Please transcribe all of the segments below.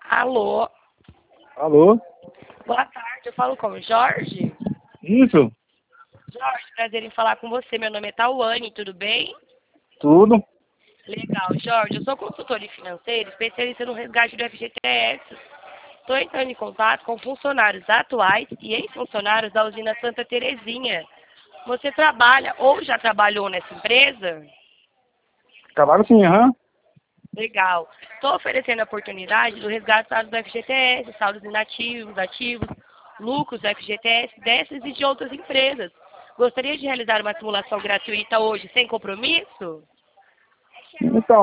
Alô? Alô? Boa tarde, eu falo com o Jorge. Isso? Jorge, prazer em falar com você. Meu nome é Tauane, tudo bem? Tudo? Legal, Jorge, eu sou consultora financeira, especialista no resgate do FGTS. Estou entrando em contato com funcionários atuais e ex-funcionários da usina Santa Terezinha. Você trabalha ou já trabalhou nessa empresa? Trabalho sim, aham. Legal. Estou oferecendo a oportunidade do resgate saldos do FGTS, saldos inativos, ativos, lucros do FGTS, dessas e de outras empresas. Gostaria de realizar uma simulação gratuita hoje, sem compromisso? Então,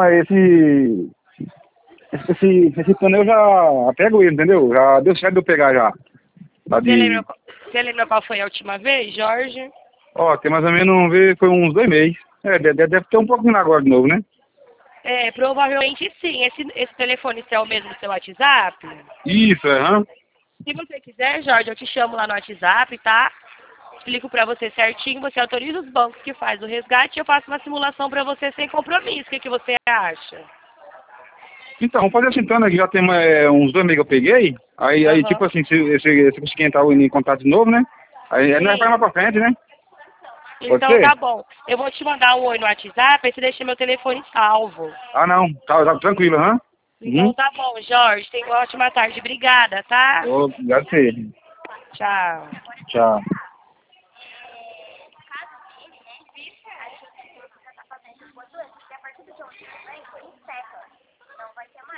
esse plano eu já pego ele, entendeu? Já deu certo de eu pegar já. Tá Você lembra, de... você lembra qual foi a última vez, Jorge? Ó, tem mais ou menos, vamos ver, foi uns 2 meses. Deve ter um pouquinho agora de novo, né? É, provavelmente sim. Esse telefone seu é o mesmo do seu WhatsApp? Isso, aham. Se você quiser, Jorge, eu te chamo lá no WhatsApp, tá? Explico pra você certinho, você autoriza os bancos que faz o resgate e eu faço uma simulação pra você sem compromisso. O que você acha? Então, vamos fazer assim, então, né? Que já tem uns 2 meses que eu peguei. Aí Aham. tipo assim, se conseguir entrar em contato de novo, né? Aí nós vai Sim. mais pra frente, né? Pode Então ser? tá bom. Eu vou te mandar um oi no WhatsApp, aí você deixa meu telefone salvo. Ah, não. Tá tranquilo, aham. Então Uhum. tá bom, Jorge. Tenha uma ótima tarde. Obrigada, tá? Obrigado a você. Tchau. Tchau.